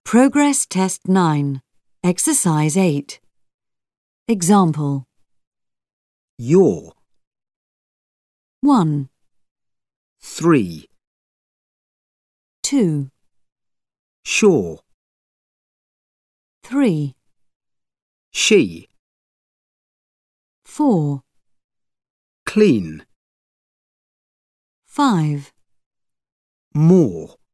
Progress Test 9, Exercise 8. Example. Your. 1, 3. 2, Sure. 3, She. 4, Clean. 5. More.